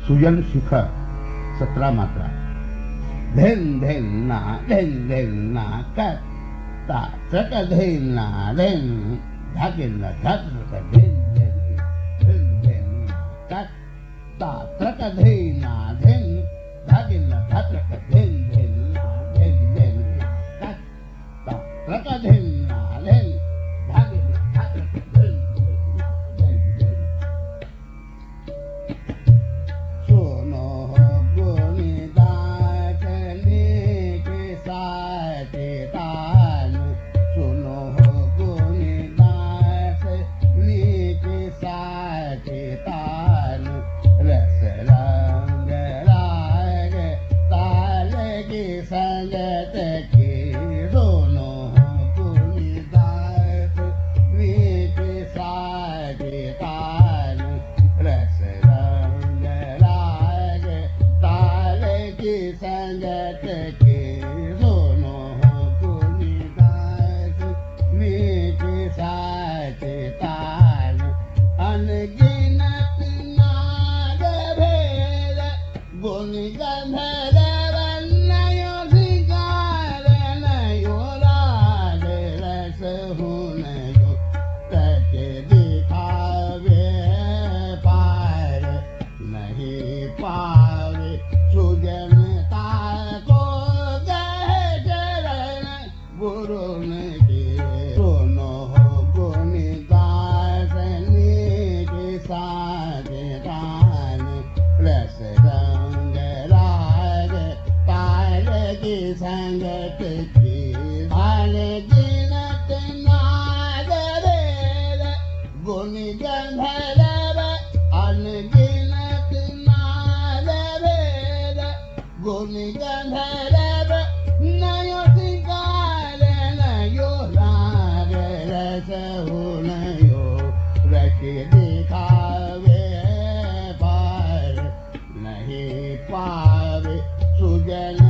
सुजन शिखर 17 मात्रा। धिन धिन ना कर ता चक धिन ना धिन धकिन धक धिन धिन धिन धिन कर ता चक धिन ना धिन धकिन धक धिन धिन धिन धिन कर ता चक धिन ना धिन धकिन धक धिन धिन धिन। सुनो दिखावे पर नहीं पावे सुजन